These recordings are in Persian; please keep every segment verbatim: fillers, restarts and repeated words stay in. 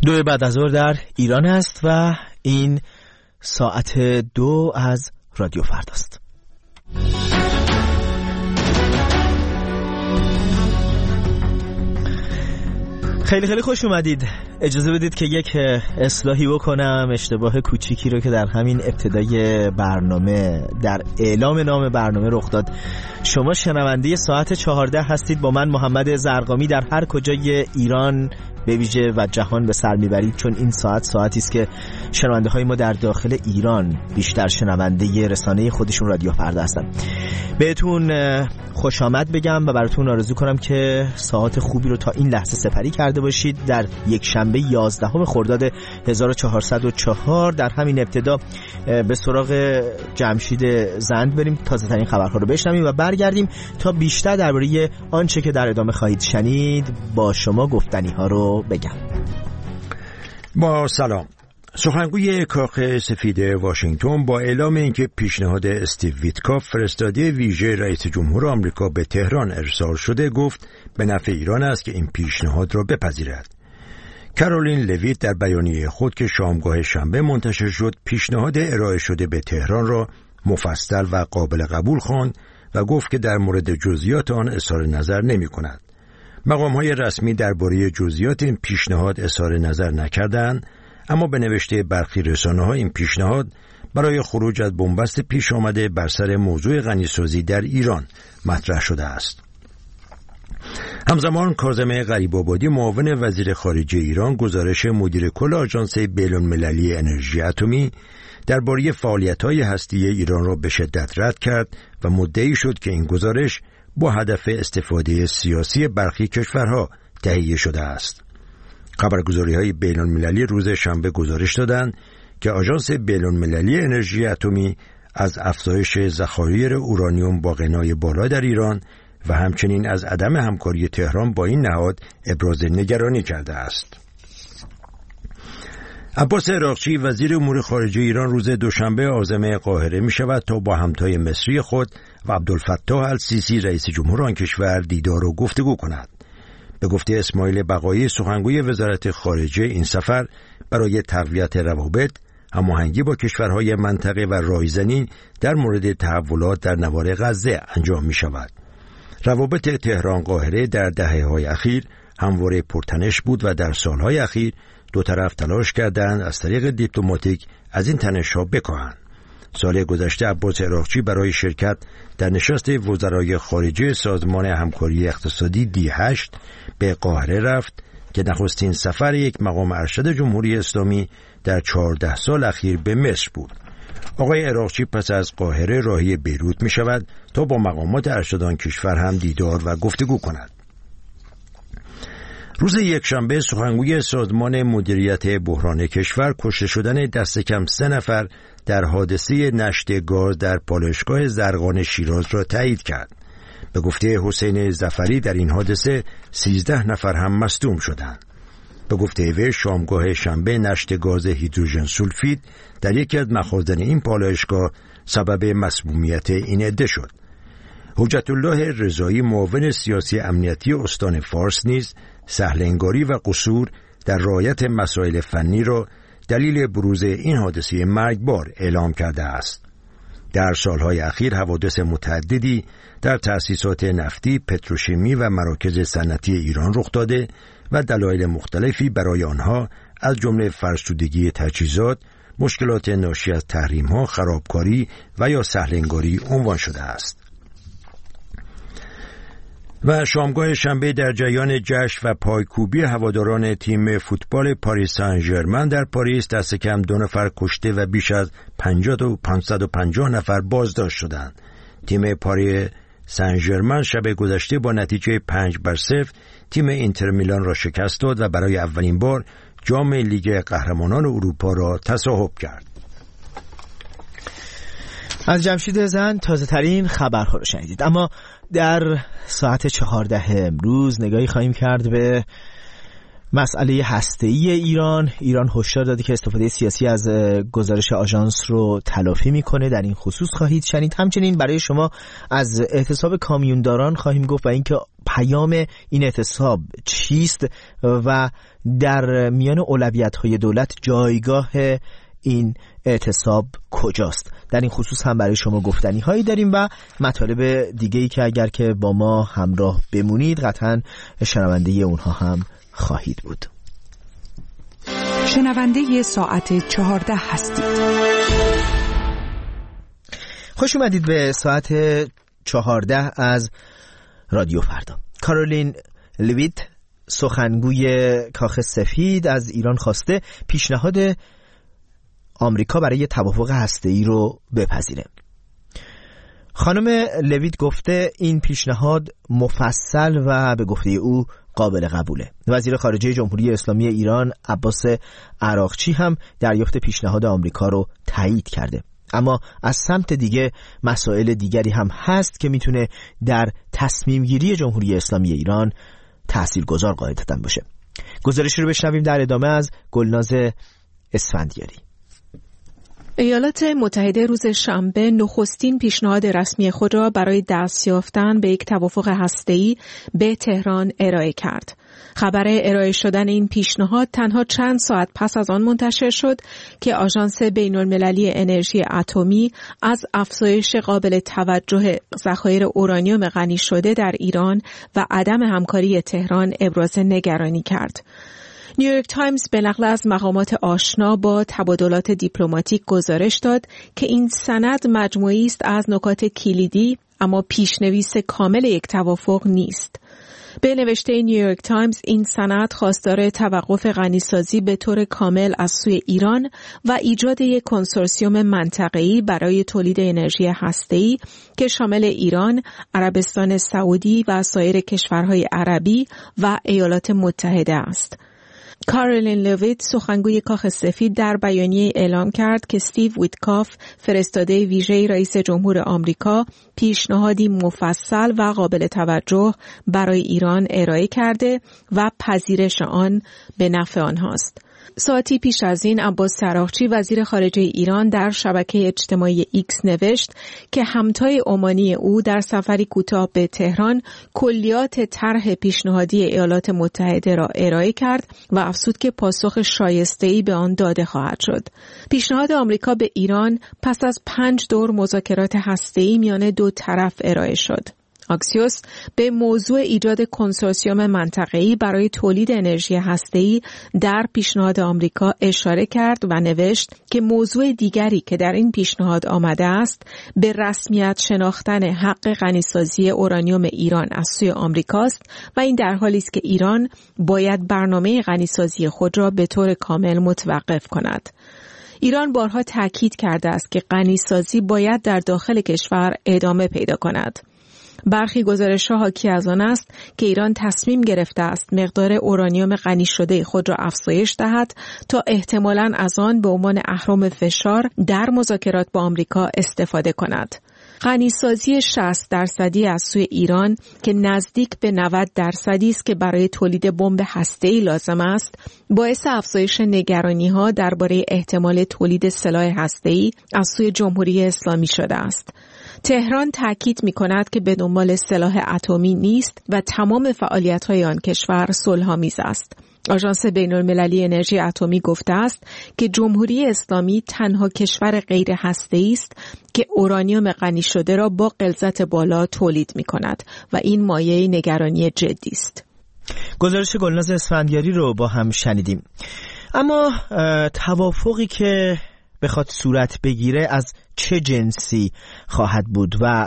دو بعد از ظهر در ایران است و این ساعت دو از رادیو فرداست. خیلی خیلی خوش اومدید. اجازه بدید که یک اصلاحی بکنم اشتباه کوچیکی رو که در همین ابتدای برنامه در اعلام نام برنامه رخ داد. شما شنونده ساعت چهارده هستید، با من محمد زرقامی در هر کجای ایران به ویژه و جهان به سر میبرید، چون این ساعت ساعتی است که شنونده های ما در داخل ایران بیشتر شنونده رسانه خودشون رادیو فردا هستن. بهتون خوش آمد بگم و براتون آرزو کنم که ساعت خوبی رو تا این لحظه سپری کرده باشید. در یک شنبه یازدهم خرداد هزار و چهارصد و چهار در همین ابتدا به سراغ جمشید زند بریم، تازه ترین خبرها رو بشنویم و برگردیم تا بیشتر درباره آنچه که در ادامه خواهید شنید با شما گفتنی ها رو بگم. با سلام. سخنگوی کاخ سفید واشنگتن با اعلام اینکه پیشنهاد استیو ویتکاف فرستاده ویژه رئیس جمهور آمریکا به تهران ارسال شده گفت به نفع ایران است که این پیشنهاد را بپذیرد. کارولین لویت در بیانیه خود که شامگاه شنبه منتشر شد پیشنهاد ارائه شده به تهران را مفصل و قابل قبول خواند و گفت که در مورد جزئیات آن اظهار نظر نمی کند. مقام‌های رسمی درباره جزئیات این پیشنهاد اظهار نظر نکردند، اما به نوشته برخی رسانه‌ها این پیشنهاد برای خروج از بنبست پیش آمده بر سر موضوع غنیسازی در ایران مطرح شده است. همزمان کاظم غریب‌آبادی معاون وزیر خارجه ایران گزارش مدیر کل آژانس بین‌المللی انرژی اتمی درباره فعالیت‌های هسته‌ای ایران را به شدت رد کرد و مدعی شد که این گزارش با هدف استفاده سیاسی برخی کشورها تهیه شده است. خبرگزاری‌های بین‌المللی روز شنبه گزارش دادند که آژانس بین‌المللی انرژی اتمی از افزایش ذخایر اورانیوم با غنای بالا در ایران و همچنین از عدم همکاری تهران با این نهاد ابراز نگرانی کرده است. عباس عراقچی وزیر امور خارجه ایران روز دوشنبه عازم قاهره می شود تا با همتای مصری خود و عبدالفتاح السیسی رئیس جمهور آن کشور دیدار و گفتگو کند. به گفته اسماعیل بقایی سخنگوی وزارت خارجه این سفر برای تقویت روابط، هماهنگی با کشورهای منطقه و رایزنی در مورد تحولات در نوار غزه انجام می شود. روابط تهران قاهره در دهه‌های اخیر همواره پرتنش بود و در سالهای اخیر دو طرف تلاش کردند از طریق دیپلماتیک از این تنش‌ها بکاهند. سال گذشته عباس عراقچی برای شرکت در نشست وزرای خارجه سازمان همکاری اقتصادی دی هشت به قاهره رفت که نخستین سفر یک مقام ارشد جمهوری اسلامی در چهارده سال اخیر به مصر بود. آقای عراقچی پس از قاهره راهی بیروت می شود تا با مقامات ارشدان کشور هم دیدار و گفتگو کند. روز یکشنبه سخنگوی سازمان مدیریت بحران کشور کشته شدن دست کم سه نفر در حادثه نشت گاز در پالایشگاه زرقان شیراز را تایید کرد. به گفته حسین ظفری در این حادثه سیزده نفر هم مصدوم شدند. به گفته وی شامگاه شنبه نشت گاز هیدروژن سولفید در یکی از مخازن این پالایشگاه سبب مسمومیت این عده شد. حجت الله رضایی معاون سیاسی امنیتی استان فارس نیز سهل‌انگاری و قصور در رعایت مسائل فنی را دلیل بروز این حادثه مرگبار اعلام کرده است. در سالهای اخیر حوادث متعددی در تأسیسات نفتی، پتروشیمی و مراکز صنعتی ایران رخ داده و دلایل مختلفی برای آنها از جمله فرسودگی تجهیزات، مشکلات ناشی از تحریم‌ها، خرابکاری و یا سهل‌انگاری عنوان شده است. و شامگاه شنبه در جریان جشن و پایکوبی هواداران تیم فوتبال پاریس سن ژرمن در پاریس دست کم دو نفر کشته و بیش از پانصد و پنجاه نفر بازداشت شدند. تیم پاریس سن ژرمن شب گذشته با نتیجه پنج بر صفر تیم اینتر میلان را شکست داد و برای اولین بار جام لیگ قهرمانان اروپا را تصاحب کرد. از جمشید زند تازه ترین خبرها رو شنیدید. اما در ساعت چهارده امروز نگاهی خواهیم کرد به مسئله هسته‌ای ایران. ایران هشدار داده که استفاده سیاسی از گزارش آژانس رو تلافی میکنه. در این خصوص خواهید شنید. همچنین برای شما از اعتصاب کامیونداران خواهیم گفت و اینکه پیام این اعتصاب چیست و در میان اولویت‌های دولت جایگاه این اعتصاب کجاست. در این خصوص هم برای شما گفتنی هایی داریم و مطالب دیگه‌ای که اگر که با ما همراه بمونید قطعاً شنونده اونها هم خواهید بود. شنونده ساعت چهارده هستید. خوش اومدید به ساعت چهارده از رادیو فردا. کارولین لویت سخنگوی کاخ سفید از ایران خواسته پیشنهاد آمریکا برای توافق هسته‌ای رو بپذیره. خانم لویت گفته این پیشنهاد مفصل و به گفته او قابل قبوله. وزیر خارجه جمهوری اسلامی ایران عباس عراقچی هم دریافت پیشنهاد آمریکا رو تایید کرده. اما از سمت دیگه مسائل دیگری هم هست که میتونه در تصمیم گیری جمهوری اسلامی ایران تاثیرگذار قاعدتاً باشه. گزارشی رو بشنویم در ادامه از گلناز اسفندیاری. ایالات متحده روز شنبه نخستین پیشنهاد رسمی خود را برای دست یافتن به یک توافق هسته‌ای به تهران ارائه کرد. خبر ارائه شدن این پیشنهاد تنها چند ساعت پس از آن منتشر شد که آژانس بین‌المللی انرژی اتمی از افزایش قابل توجه ذخایر اورانیوم غنی شده در ایران و عدم همکاری تهران ابراز نگرانی کرد. نیویورک تایمز به نقل از مقامات آشنا با تبادلات دیپلماتیک گزارش داد که این سند مجموعی است از نکات کلیدی اما پیشنویس کامل یک توافق نیست. به نوشته نیویورک تایمز این سند خواستار توقف غنیسازی به طور کامل از سوی ایران و ایجاد یک کنسورسیوم منطقه‌ای برای تولید انرژی هسته‌ای که شامل ایران، عربستان سعودی و سایر کشورهای عربی و ایالات متحده است. کارولین لویت سخنگوی کاخ سفید در بیانیه اعلام کرد که استیو ویتکاف فرستاده ویژه رئیس جمهور آمریکا پیشنهادی مفصل و قابل توجه برای ایران ارائه کرده و پذیرش آن به نفع آنهاست. ساعتی پیش از این عباس عراقچی وزیر خارجه ایران در شبکه اجتماعی ایکس نوشت که همتای عمانی او در سفری کوتاه به تهران کلیات طرح پیشنهادی ایالات متحده را ارائه کرد و افزود که پاسخ شایسته‌ای به آن داده خواهد شد. پیشنهاد آمریکا به ایران پس از پنج دور مذاکرات هسته‌ای میان دو طرف ارائه شد. آکسیوس به موضوع ایجاد کنسورسیوم منطقه‌ای برای تولید انرژی هسته‌ای در پیشنهاد آمریکا اشاره کرد و نوشت که موضوع دیگری که در این پیشنهاد آمده است به رسمیت شناختن حق غنیسازی اورانیوم ایران از سوی آمریکاست و این در حالی است که ایران باید برنامه غنیسازی خود را به طور کامل متوقف کند. ایران بارها تاکید کرده است که غنیسازی باید در داخل کشور ادامه پیدا کند. برخی گزارش‌ها حاکی از آن است که ایران تصمیم گرفته است مقدار اورانیوم غنی شده خود را افزایش دهد تا احتمالاً از آن به عنوان اهرم فشار در مذاکرات با آمریکا استفاده کند. غنیسازی شصت درصدی از سوی ایران که نزدیک به نود درصدی است که برای تولید بمب هسته‌ای لازم است، باعث افزایش نگرانی‌ها درباره احتمال تولید سلاح هسته‌ای از سوی جمهوری اسلامی شده است. تهران تاکید می‌کند که به دنبال سلاح اتمی نیست و تمام فعالیت‌های آن کشور صلح‌آمیز است. آژانس بین‌المللی انرژی اتمی گفته است که جمهوری اسلامی تنها کشور غیر هسته‌ای است که اورانیوم غنی شده را با غلظت بالا تولید می‌کند و این مایه نگرانی جدی است. گزارش گلناز اسفندیاری رو با هم شنیدیم. اما توافقی که بخواد صورت بگیره از چه جنسی خواهد بود و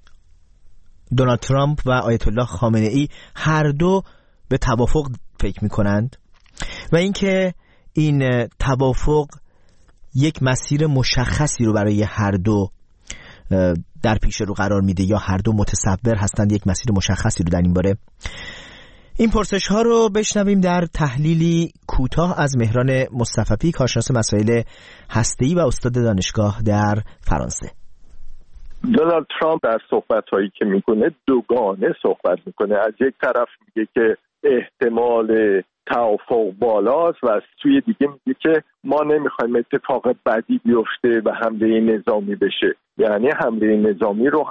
دونالد ترامپ و آیت الله خامنه‌ای هر دو به توافق فکر می‌کنند و اینکه این توافق یک مسیر مشخصی رو برای هر دو در پیش رو قرار میده یا هر دو متصور هستند یک مسیر مشخصی رو در این باره. این پرسش ها رو بشنویم در تحلیلی کوتاه از مهران مصطفی، کارشناس مسائل هسته‌ای و استاد دانشگاه در فرانسه. دونالد ترامپ در صحبت‌هایی که میکنه دوگانه صحبت میکنه. از یک طرف میگه که احتمال توافق بالاست و از سوی دیگه میگه که ما نمیخوایم اتفاق بدی بیفته و حمله نظامی بشه. یعنی حمله نظامی رو هم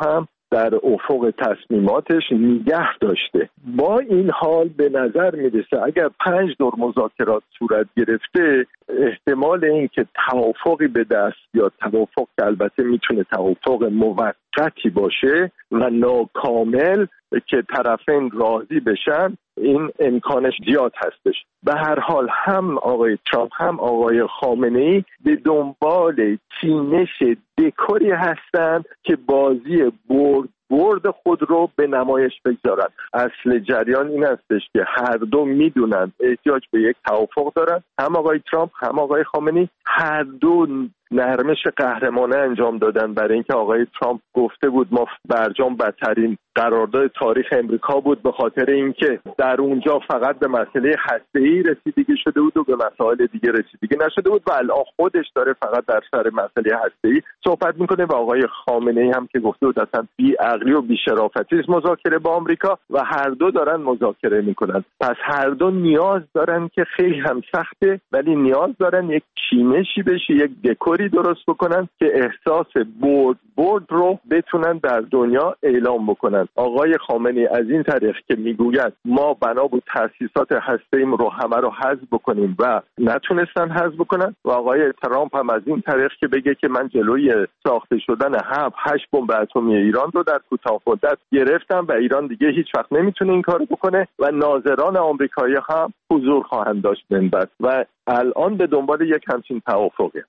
در افق تصمیماتش نگه داشته. با این حال به نظر میرسه اگر پنج دور مذاکرات صورت گرفته، احتمال این که توافقی به دست بیاد، توافق که البته میتونه توافق موقتی باشه و ناکامل که طرفین راضی بشن، این امکانش زیاد هستش. به هر حال هم آقای ترامپ هم آقای خامنه‌ای به دنبال چینش دکوری هستند که بازی برد برد خود رو به نمایش بگذارن. اصل جریان این هستش که هر دو میدونن احتیاج به یک توافق دارن، هم آقای ترامپ هم آقای خامنه‌ای. هر دو نرمش قهرمانه انجام دادن برای اینکه آقای ترامپ گفته بود ما برجام بدترین قرارداد تاریخ امریکا بود، به خاطر اینکه در اونجا فقط به مسئله هسته‌ای رسیدگی شده بود و به مسائل دیگه رسیدگی نشده بود و الان خودش داره فقط در سر مسئله هسته‌ای صحبت میکنه. و آقای خامنه‌ای هم که گفته بود اصلا بی‌عقلی و بی‌شرافتی است مذاکره با آمریکا، و هر دو دارن مذاکره میکنن. پس هر دو نیاز دارن که خیلی هم سخته، ولی نیاز دارن یک چینشی بشه، یک دکوری درست بکنن که احساس برد برد رو بتونن در دنیا اعلام بکنن. آقای خامنه‌ای از این طریق که میگوید ما بنا به تأسیسات هسته‌ایم رو همه رو حذف بکنیم و نتونستن حذف بکنن، و آقای ترامپ هم از این طریق که بگه که من جلوی ساخته شدن هفت هشت بمب اتمی ایران رو در کوتاه مدت گرفتم و ایران دیگه هیچ وقت نمیتونه این کارو بکنه و ناظران آمریکایی هم حضور خواهند داشت منبر و الان به دنبال یک همچین توافقی.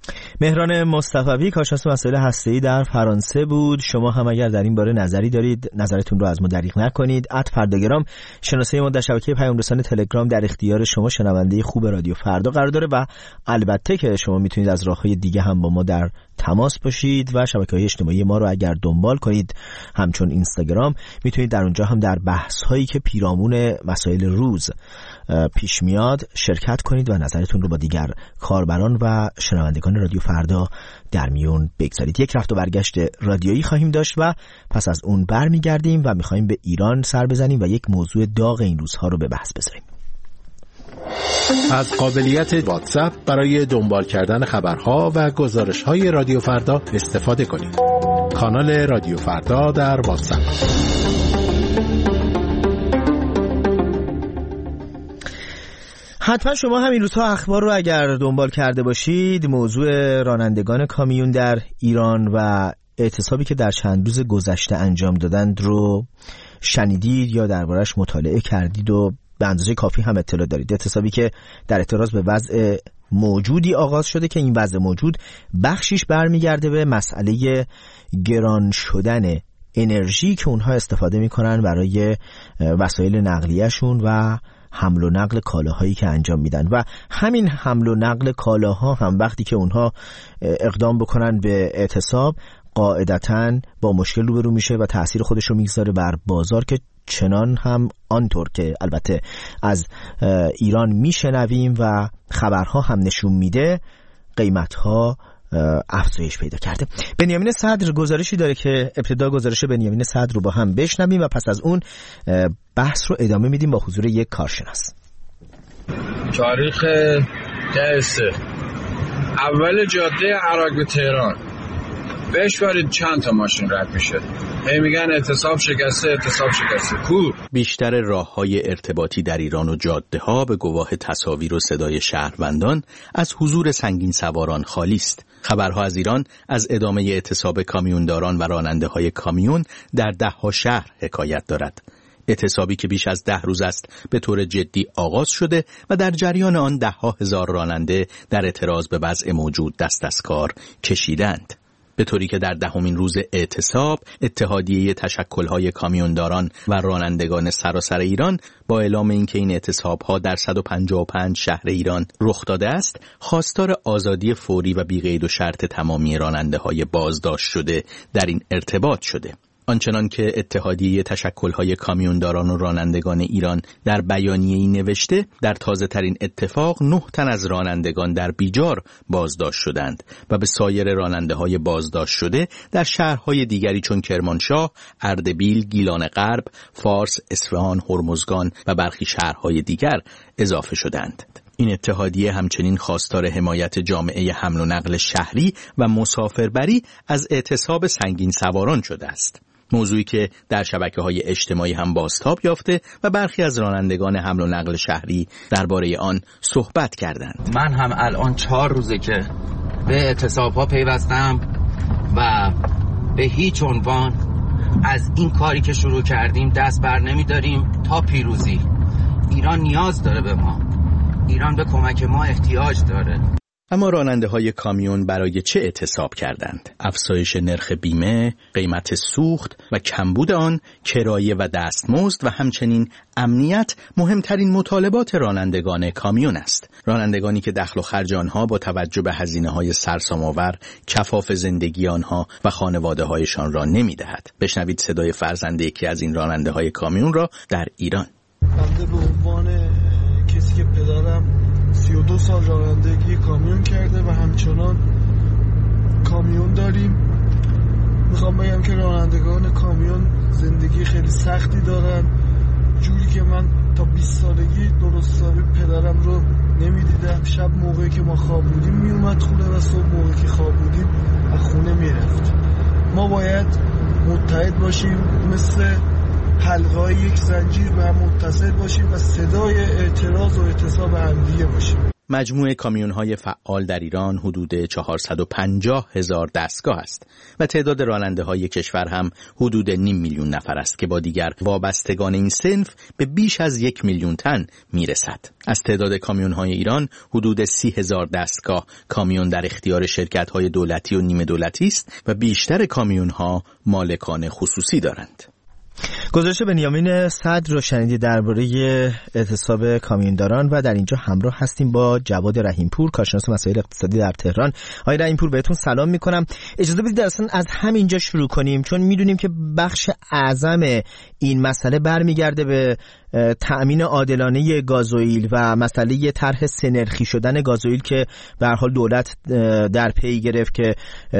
مهران مصطفوی کارشناس مسائل هسته‌ای در فرانسه بود. شما هم اگر در این باره نظری دارید نظرتون رو از ما دریغ نکنید. ات فرداگرام شناسه ما در شبکه پیام رسان تلگرام در اختیار شما شنونده خوب رادیو فردا قرار داره و البته که شما میتونید از راه‌های دیگه هم با ما در تماس باشید و شبکه‌های اجتماعی ما رو اگر دنبال کنید همچون اینستاگرام میتونید در اونجا هم در بحث‌هایی که پیرامون مسائل روز پیش میاد شرکت کنید و نظرتون رو با دیگر کاربران و شنوندگان رادیو فردا در میون بگذارید. یک رفت و برگشت رادیویی خواهیم داشت و پس از اون برمیگردیم و میخوایم به ایران سر بزنیم و یک موضوع داغ این روزها رو به بحث بذاریم. از قابلیت واتساپ برای دنبال کردن خبرها و گزارش‌های رادیو فردا استفاده کنید. کانال رادیو فردا در واتساپ. حتما شما همین روزها اخبار رو اگر دنبال کرده باشید، موضوع رانندگان کامیون در ایران و اعتصابی که در چند روز گذشته انجام دادند رو شنیدید یا دربارش مطالعه کردید و به اندازه کافی هم اطلاع دارید. اعتصابی که در اعتراض به وضع موجودی آغاز شده که این وضع موجود بخشیش برمیگرده به مسئله گران شدن انرژی که اونها استفاده میکنن برای وسایل نقلیه‌شون و حمل و نقل کالاهایی که انجام میدن و همین حمل و نقل کالاها هم وقتی که اونها اقدام بکنن به اعتصاب قاعدتاً با مشکل روبرو میشه و تأثیر خودش رو میگذاره بر بازار که چنان هم آنطور که البته از ایران میشنویم و خبرها هم نشون میده قیمتها افزایش پیدا کرده. بنیامین صدر گزارشی داره که ابتدا گزارش بنیامین صدر رو با هم بشنویم و پس از اون بحث رو ادامه میدیم با حضور یک کارشناس. تاریخ ده سه اول جاده عراق به تهران بهش وارد چند تا ماشین رد میشه. هی میگن اعتصاب شکسته اعتصاب شکسته. کو بیشتر راههای ارتباطی در ایران و جاده ها به گواه تصاویر و صدای شهروندان از حضور سنگین سواران خالی است. خبرها از ایران از ادامه اعتصاب کامیونداران و راننده های کامیون در ده ها شهر حکایت دارد. اعتصابی که بیش از ده روز است به طور جدی آغاز شده و در جریان آن ده ها هزار راننده در اعتراض به وضع موجود دست از کار کشیدند. به طوری که در دهمین روز اعتصاب اتحادیه تشکل‌های کامیونداران و رانندگان سراسر ایران با اعلام اینکه این اعتصاب‌ها در صد و پنجاه و پنج شهر ایران رخ داده است، خواستار آزادی فوری و بی‌قید و شرط تمامی راننده‌های بازداشت شده در این ارتباط شده. آنچنان که اتحادیه تشکل‌های کامیونداران و رانندگان ایران در بیانیه‌ای نوشته، در تازه‌ترین اتفاق نه تن از رانندگان در بیجار بازداشت شدند و به سایر راننده‌های بازداشت شده در شهرهای دیگری چون کرمانشاه، اردبیل، گیلان غرب، فارس، اصفهان، هرمزگان و برخی شهرهای دیگر اضافه شدند. این اتحادیه همچنین خواستار حمایت جامعه حمل و نقل شهری و مسافربری از اعتصاب سنگین سواران شده است. موضوعی که در شبکه‌های اجتماعی هم بازتاب یافته و برخی از رانندگان حمل و نقل شهری درباره آن صحبت کردند. من هم الان چهار روزه که به اعتصاب‌ها پیوستم و به هیچ عنوان از این کاری که شروع کردیم دست بر نمی‌داریم تا پیروزی. ایران نیاز داره به ما. ایران به کمک ما احتیاج داره. اما راننده های کامیون برای چه اعتصاب کردند؟ افزایش نرخ بیمه، قیمت سوخت و کمبود آن، کرایه و دستمزد و همچنین امنیت مهمترین مطالبات رانندگان کامیون است. رانندگانی که دخل و خرج آنها با توجه به هزینه‌های سرسام‌آور کفاف زندگی آنها و خانواده‌هایشان را نمی‌دهد. بشنوید صدای فرزند یکی از این راننده‌های کامیون را در ایران. بنده به عنوان کسی که پدرم سی و دو سال رانندگی کامیون کرده و همچنان کامیون داریم، میخوام بگم که رانندگان کامیون زندگی خیلی سختی دارن، جوری که من تا بیست سالگی درستابی پدرم رو نمیدیدم. شب موقعی که ما خواب بودیم میومد خونه و صبح موقعی که خواب بودیم از خونه میرفت. ما باید متحد باشیم، مثل حلقه‌های یک زنجیر به هم متصل باشیم و صدای اعتراض و اعتصاب همدیگه باشیم. مجموع کامیون‌های فعال در ایران حدود چهارصد و پنجاه هزار دستگاه است و تعداد راننده‌های کشور هم حدود نیم میلیون نفر است که با دیگر وابستگان این صنف به بیش از یک میلیون تن میرسد. از تعداد کامیون‌های ایران حدود سی هزار دستگاه کامیون در اختیار شرکت‌های دولتی و نیمه دولتی است و بیشتر کامیون‌ها مالکان خصوصی دارند. گزارش بنیامین صدر رو شنیدید درباره اعتصاب کامیونداران و در اینجا همراه هستیم با جواد رحیمپور، کارشناس مسائل اقتصادی در تهران. آقای رحیمپور بهتون سلام میکنم. اجازه بدید اصلا از همینجا شروع کنیم، چون میدونیم که بخش اعظم این مسئله برمیگرده به تأمین عادلانه گازوئیل و مسئله طرح سه‌نرخی شدن گازوئیل که به هر حال دولت در پی گرفت که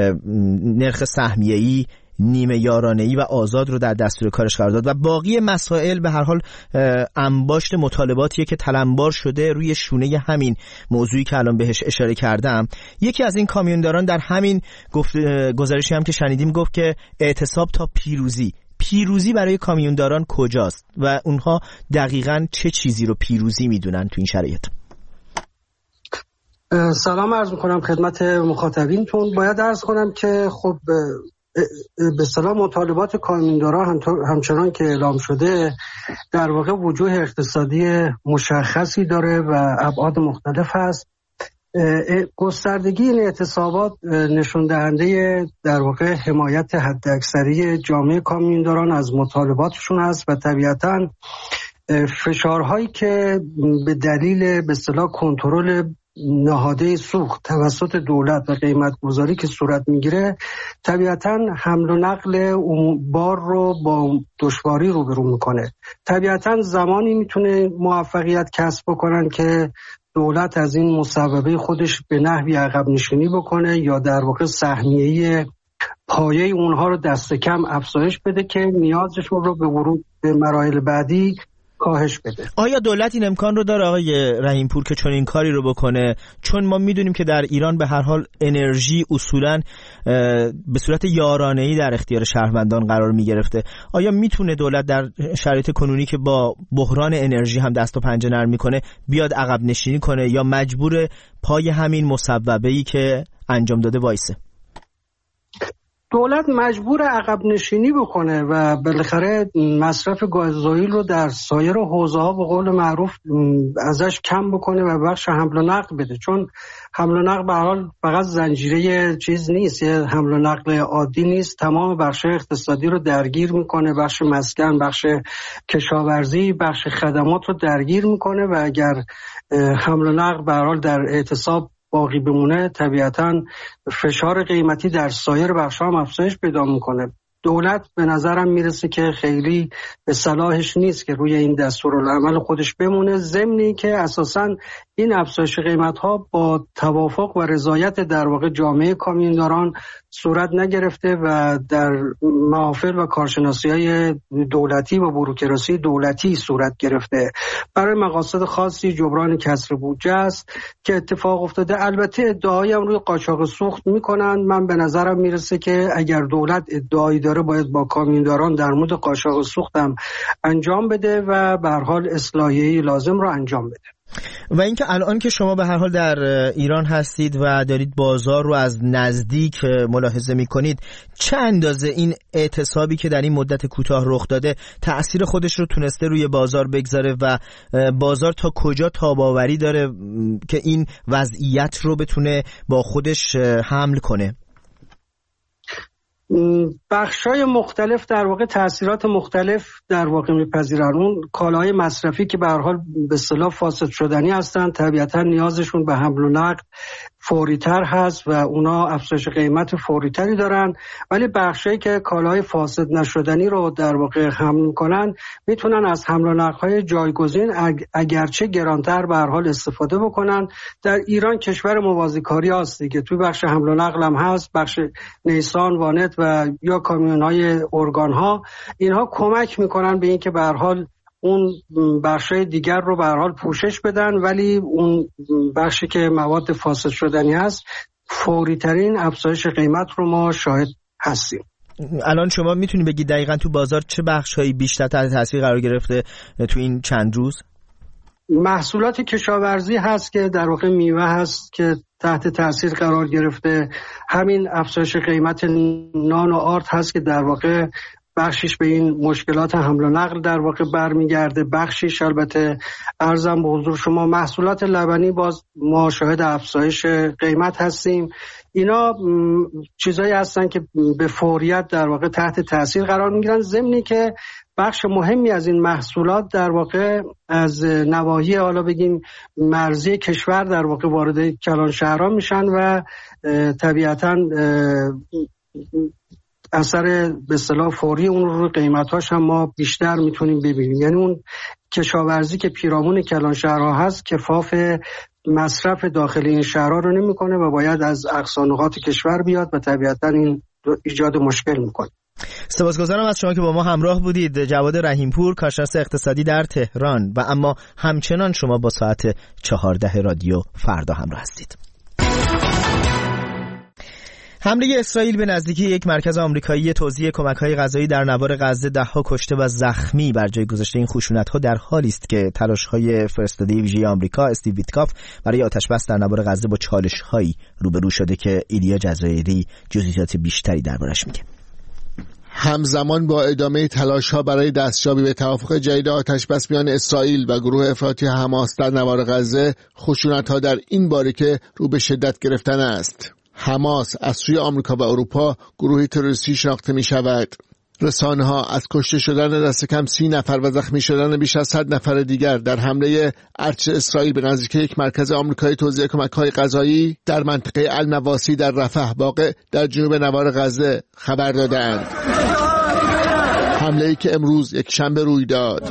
نرخ سهمیه‌ای، نیمه یارانه‌ای و آزاد رو در دستور کارش قرار داد و باقی مسائل به هر حال انباشت مطالباتیه که تلمبار شده روی شونه همین موضوعی که الان بهش اشاره کردم. یکی از این کامیونداران در همین گزارشی هم که شنیدیم گفت که اعتصاب تا پیروزی. پیروزی برای کامیونداران کجاست و اونها دقیقاً چه چیزی رو پیروزی میدونن تو این شرایط؟ سلام عرض میکنم خدمت مخاطبینتون. باید عرض کنم که خب به اصطلاح مطالبات کامیونداران همچنان که اعلام شده در واقع وجوه اقتصادی مشخصی داره و ابعاد مختلف هست. گستردگی این اعتصابات نشون دهنده در واقع حمایت حداکثری جامعه کامیونداران از مطالباتشون هست و طبیعتاً فشارهایی که به دلیل به اصطلاح کنترل نهاده سوخت توسط دولت و قیمت گذاری که صورت میگیره طبیعتاً حمل و نقل بار رو با دشواری روبرو میکنه. طبیعتاً زمانی میتونه موفقیت کسب بکنن که دولت از این مصوبه خودش به نحوی عقب نشینی بکنه یا در واقع سهمیه پایه اونها رو دست کم افزایش بده که نیازشون رو به ورود به مراحل بعدی کاهش بده. آیا دولت این امکان رو داره آقای رحیمپور که چون این کاری رو بکنه؟ چون ما میدونیم که در ایران به هر حال انرژی اصولاً به صورت یارانه‌ای در اختیار شهروندان قرار میگرفته. آیا میتونه دولت در شرایط کنونی که با بحران انرژی هم دست و پنجه نرم میکنه بیاد عقب نشینی کنه یا مجبور پای همین مصوبه‌ای که انجام داده وایسه؟ دولت مجبور عقب نشینی بکنه و بالاخره مصرف گازوئیل رو در سایر حوزه‌ها به قول معروف ازش کم بکنه و بخش حمل و نقل بده، چون حمل و نقل به هر حال فقط زنجیره چیز نیست، یه حمل و نقل عادی نیست، تمام بخش اقتصادی رو درگیر میکنه، بخش مسکن، بخش کشاورزی، بخش خدمات رو درگیر میکنه و اگر حمل و نقل به هر حال در اعتصاب باقی بمونه طبیعتاً فشار قیمتی در سایر بخش‌ها هم افزایش پیدا میکنه. دولت به نظرم میرسه که خیلی به صلاحش نیست که روی این دستورالعمل خودش بمونه، ضمنی که اساساً این افزایش قیمت‌ها با توافق و رضایت در واقع جامعه کامیونداران صورت نگرفته و در محافل و کارشناسی‌های دولتی و بوروکراسی دولتی صورت گرفته. برای مقاصد خاصی جبران کسر بودجه است که اتفاق افتاده. البته ادعایی هم روی قاچاق سوخت میکنن. من به نظرم میرسه که اگر دولت ادعایی داره باید با کامیونداران در مورد قاچاق سوخت هم انجام بده و به هر حال اصلاحیه لازم رو انجام بده. و اینکه الان که شما به هر حال در ایران هستید و دارید بازار رو از نزدیک ملاحظه می‌کنید، چه اندازه این اعتصابی که در این مدت کوتاه رخ داده تأثیر خودش رو تونسته روی بازار بگذاره و بازار تا کجا تاب‌آوری داره که این وضعیت رو بتونه با خودش حمل کنه؟ بخشای مختلف در واقع تأثیرات مختلف در واقع میپذیرن. اون کالاهای مصرفی که به هر حال به اصطلاح فاسد شدنی هستن، طبیعتا نیازشون به حمل و نقل فوری‌تر هست و اونا افزایش قیمت فوری‌تری دارن، ولی بخشایی که کالاهای فاسد نشدنی رو در واقع حمل میکنن میتونن از حمل و نقل‌های جایگزین اگرچه گرانتر به هر حال استفاده بکنن. در ایران کشور موازیکاری هست دیگه، توی بخش حمل و نقل هم هست، بخش نیسان، وانت و یا کامیون‌های ارگان‌ها، اینها کمک میکنن به این که به هر حال اون بخشای دیگر رو به هر حال پوشش بدن، ولی اون بخشی که مواد فاسد شدنی هست فوری ترین افزایش قیمت رو ما شاهد هستیم. الان شما میتونی بگی دقیقاً تو بازار چه بخشایی بیشتر تحت تاثیر قرار گرفته تو این چند روز؟ محصولات کشاورزی هست که در واقع میوه هست که تحت تاثیر قرار گرفته، همین افزایش قیمت نان و آرد هست که در واقع بخشش به این مشکلات حمل و نقل در واقع برمیگرده، بخشش البته ارزم به حضور شما محصولات لبنی باز ما شاهد افزایش قیمت هستیم. اینا چیزایی هستن که به فوریت در واقع تحت تاثیر قرار میگیرن، ضمنی که بخش مهمی از این محصولات در واقع از نواحی حالا بگیم مرزی کشور در واقع وارد کلان شهرها میشن و طبیعتاً اثر به اصطلاح فوری اون رو قیمتاش هم ما بیشتر میتونیم ببینیم. یعنی اون کشاورزی که پیرامون کلان شهرها هست کفاف مصرف داخل این شهرها رو نمیکنه و باید از اقصا نقاط کشور بیاد و طبیعتاً این ایجاد مشکل میکنه. سپاسگزارم از شما که با ما همراه بودید. جواد رحیمپور، کارشناس اقتصادی در تهران، و اما همچنان شما با ساعت چهارده رادیو فردا همراه هستید. حمله اسرائیل به نزدیکی یک مرکز آمریکایی توزیع کمک‌های غذایی در نوار غزه ده‌ها کشته و زخمی بر جای گذاشته این خشونت‌ها در حالی است که تلاش‌های فرستاده ویژه آمریکا استیو ویتکاف برای آتش‌بس در نوار غزه با چالش‌هایی روبرو شده که ایلیا جزایری جزئیات بیشتری دربارش میگه. همزمان با ادامه تلاش‌ها برای دستیابی به توافق جدید آتش‌بس میان اسرائیل و گروه افراطی حماس در نوار غزه، خشونت‌ها در این باریکه رو به شدت گرفتن است. حماس از سوی آمریکا و اروپا گروهی تروریستی شناخته می شود. رسانه‌ها از کشته شدن دست کم سی نفر و زخمی شدن بیش از صد نفر دیگر در حمله ارتش اسرائیل به نزدیک یک مرکز آمریکایی توزیع کمک‌های غذایی در منطقه النواسی در رفح واقع در جنوب نوار غزه خبر دادند. حمله‌ای که امروز یک شنبه روی داد.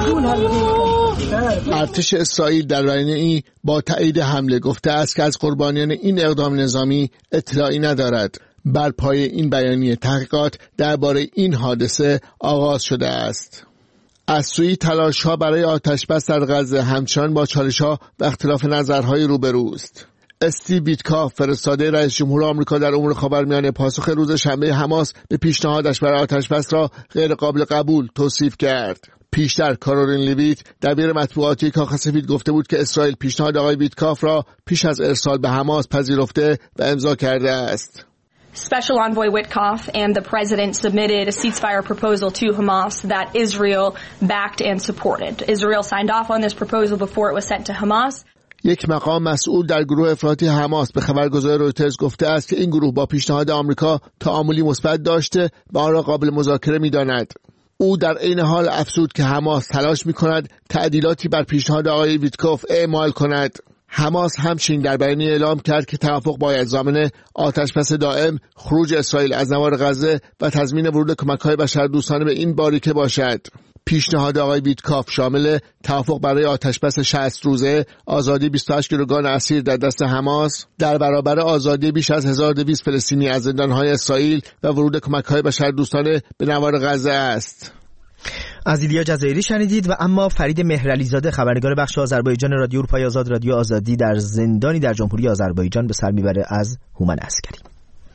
ارتش اسرائیل در بیانیه‌ای با تایید حمله گفته است که از قربانیان این اقدام نظامی اطلاعی ندارد. بر پایه این بیانیه تحقیقات درباره این حادثه آغاز شده است. از سوی تلاش‌ها برای آتش‌بس در غزه همچنان با چالش‌ها و اختلاف نظرهای روبروست. استیو ویتکاف، فرستاده رئیس جمهور آمریکا در امور خاورمیانه، پاسخ روز شنبه حماس به پیشنهادش برای آتش‌بس را غیر قابل قبول توصیف کرد. پیشتر کارولین لیویت، دبیر مطبوعاتی کاخ سفید، گفته بود که اسرائیل پیشنهاد آقای ویتکاف را پیش از ارسال به حماس پذیرفته و امضا کرده است. Special Envoy Witkoff and the President submitted a ceasefire proposal to Hamas that Israel backed and supported. Israel signed off on this proposal before it was sent to Hamas. یک مقام مسئول در گروه افراطی حماس به خبرگزاری رویترز گفته است که این گروه با پیشنهاد آمریکا تعاملی مثبت داشته و آن را قابل مذاکره می‌داند. او در عین حال افزود که حماس تلاش می‌کند تعدیلاتی بر پیشنهاد آقای ویتکوف اعمال کند. حماس همچنین در بیانیه اعلام کرد که توافق باید ضامن آتش‌بس دائم، خروج اسرائیل از نوار غزه و تضمین ورود کمک‌های بشردوستانه به این باریکه باشد. پیشنهاد آقای ویتکاف شامل توافق برای آتش‌بس شصت روزه، آزادی بیست و هشت گروگان اسیر در دست حماس در برابر آزادی بیش از هزار و دویست فلسطینی از زندان‌های اسرائیل و ورود کمک‌های بشردوستانه به نوار غزه است. از ایلیا جزایری شنیدید. و اما فرید مهرعلیزاده، خبرنگار بخش آذربایجان رادیو اروپای آزاد رادیو آزادی، در زندانی در جمهوری آذربایجان به سر میبره از هومن عسکری.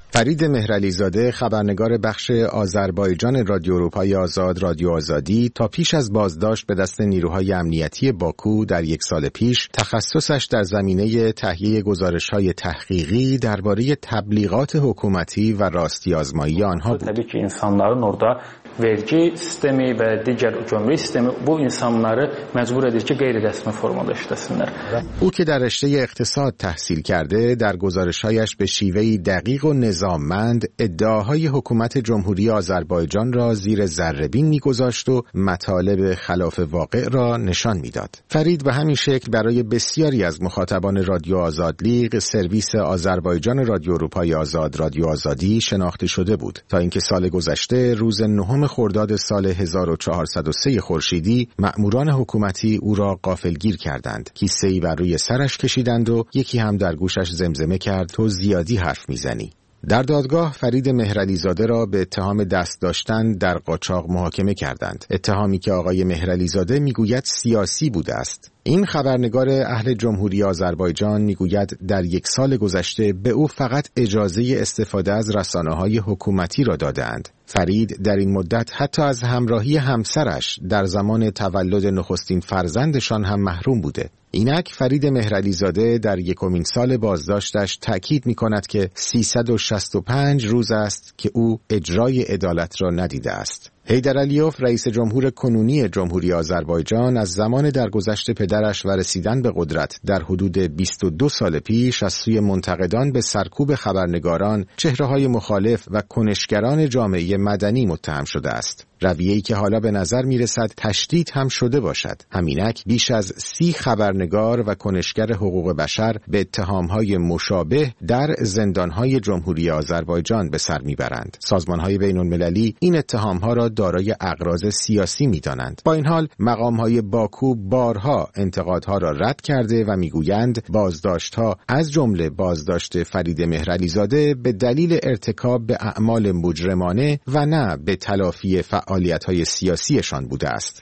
فرید مهرعلیزاده، خبرنگار بخش آذربایجان رادیو اروپای آزاد رادیو آزادی، تا پیش از بازداشت به دست نیروهای امنیتی باکو در یک سال پیش تخصصش در زمینه تهیه گزارش‌های تحقیقی درباره تبلیغات حکومتی و راستی آزمایی آنها بود. Təbii ki, insanların orada vergi sistemi və digər gömrük sistemi bu insanları məcbur edir ki, qeyri-rəsmi formada işləsinlər. او که در رشته اقتصاد تحصیل کرده، در گزارش‌هایش به شیوهی دقیق و نظاممند ادعاهای حکومت جمهوری آذربایجان را زیر ذره‌بین می‌گذاشت و مطالب خلاف واقع را نشان می‌داد. فرید به همین شکل برای بسیاری از مخاطبان رادیو آزادلیگ، سرویس آذربایجان رادیو اروپای آزاد رادیو آزادی شناخته شده بود، تا اینکه سال گذشته روز نهم خرداد سال هزار و چهارصد و سه خورشیدی مأموران حکومتی او را غافلگیر کردند. کیسه‌ای بر روی سرش کشیدند و یکی هم در گوشش زمزمه کرد تو زیادی حرف میزنی. در دادگاه فرید مهرعلیزاده را به اتهام دست داشتن در قاچاق محاکمه کردند. اتهامی که آقای مهرعلیزاده میگوید سیاسی بوده است. این خبرنگار اهل جمهوری آذربایجان میگوید در یک سال گذشته به او فقط اجازه استفاده از رسانه‌های حکومتی را دادند. فرید در این مدت حتی از همراهی همسرش در زمان تولد نخستین فرزندشان هم محروم بوده. اینک فرید مهرعلیزاده در یکمین سال بازداشتش تأکید می‌کند که سیصد و شصت و پنج روز است که او اجرای عدالت را ندیده است. حیدر علیوف، رئیس جمهور کنونی جمهوری آذربایجان، از زمان درگذشت پدرش و رسیدن به قدرت در حدود بیست و دو سال پیش از سوی منتقدان به سرکوب خبرنگاران، چهره‌های مخالف و کنشگران جامعه مدنی متهم شده است. رویه‌ای که حالا به نظر می‌رسد تشدید هم شده باشد. همینک بیش از سی خبرنگار و کنشگر حقوق بشر به اتهام‌های مشابه در زندان‌های جمهوری آذربایجان به سر می‌برند. سازمان‌های بین‌المللی این اتهام‌ها را دارای اغراض سیاسی می‌دانند. با این حال مقام‌های باکو بارها انتقادها را رد کرده و می‌گویند بازداشت‌ها از جمله بازداشت فرید مهرعلیزاده به دلیل ارتکاب به اعمال مجرمانه و نه به تلافی فعالیت‌های سیاسیشان بوده است.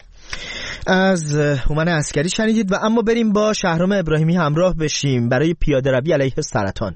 از هومن عسکری شنیدید و اما بریم با شهرام ابراهیمی همراه بشیم برای پیاده روی علیه سرطان.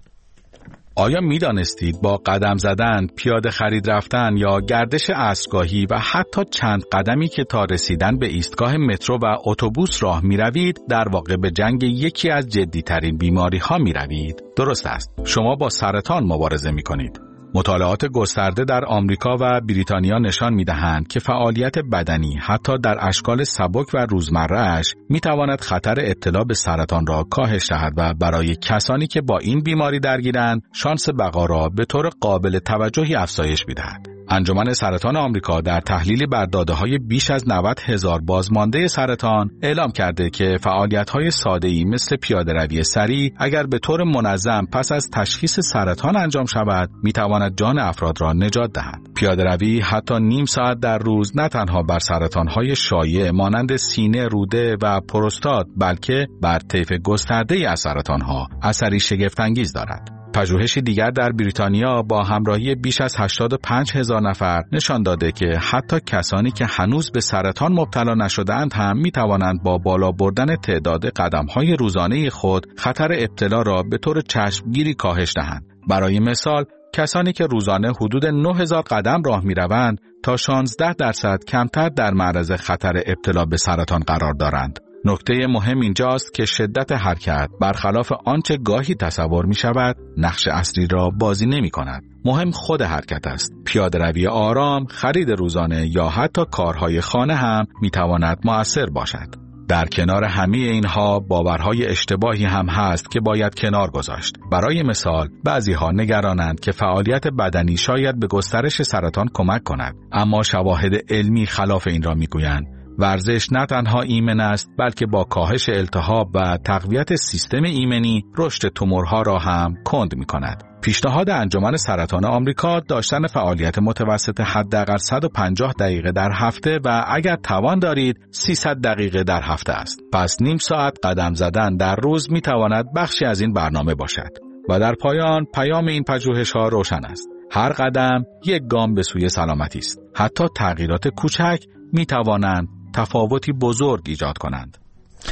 آیا می دانستید با قدم زدن، پیاده خرید رفتن یا گردش اسبگاهی و حتی چند قدمی که تا رسیدن به ایستگاه مترو و اتوبوس راه می روید، در واقع به جنگ یکی از جدی‌ترین بیماری ها می روید؟ درست است. شما با سرطان مبارزه می کنید. مطالعات گسترده در آمریکا و بریتانیا نشان می‌دهند که فعالیت بدنی حتی در اشکال سبک و روزمره‌اش می‌تواند خطر ابتلا به سرطان را کاهش دهد و برای کسانی که با این بیماری درگیرند شانس بقا را به طور قابل توجهی افزایش می‌دهد. انجمن سرطان آمریکا در تحلیلی بر داده‌های بیش از نود هزار بازمانده سرطان اعلام کرده که فعالیت‌های ساده‌ای مثل پیاده‌روی سریع اگر به طور منظم پس از تشخیص سرطان انجام شود می‌تواند جان افراد را نجات دهد. پیاده‌روی حتی نیم ساعت در روز نه تنها بر سرطان‌های شایع مانند سینه، روده و پروستات بلکه بر طیف گسترده‌ای از سرطان‌ها اثری شگفت‌انگیز دارد. پژوهشی دیگر در بریتانیا با همراهی بیش از هشتاد و پنج هزار نفر نشان داده که حتی کسانی که هنوز به سرطان مبتلا نشده‌اند هم می توانند با بالا بردن تعداد قدم‌های روزانه خود خطر ابتلا را به طور چشمگیری کاهش دهند. برای مثال، کسانی که روزانه حدود نه هزار قدم راه می روند تا شانزده درصد کمتر در معرض خطر ابتلا به سرطان قرار دارند. نکته مهم اینجاست که شدت حرکت برخلاف آنچه گاهی تصور می شود نقش اصلی را بازی نمی کند. مهم خود حرکت است. پیاده روی آرام، خرید روزانه یا حتی کارهای خانه هم می تواند مؤثر باشد. در کنار همه اینها باورهای اشتباهی هم هست که باید کنار گذاشت. برای مثال بعضی‌ها نگرانند که فعالیت بدنی شاید به گسترش سرطان کمک کند، اما شواهد علمی خلاف این را می‌گویند. ورزش نه تنها ایمن است بلکه با کاهش التهاب و تقویت سیستم ایمنی رشد تومورها را هم کند می‌کند. پیشنهاد انجمن سرطان آمریکا داشتن فعالیت متوسط حداقل صد و پنجاه دقیقه در هفته و اگر توان دارید سیصد دقیقه در هفته است. پس نیم ساعت قدم زدن در روز می‌تواند بخشی از این برنامه باشد. و در پایان پیام این پژوهش‌ها روشن است. هر قدم یک گام به سوی سلامتی است. حتی تغییرات کوچک می‌توانند تفاوتی بزرگ ایجاد کنند.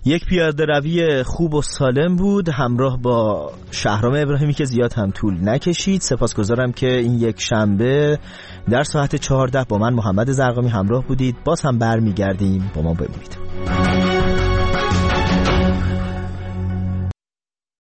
یک پیاده روی خوب و سالم بود همراه با شهرام ابراهیمی که زیاد هم طول نکشید. سپاسگزارم که این یک شنبه در ساعت چهارده با من محمد زرقامی همراه بودید. باز هم برمیگردیم، با ما بمونید.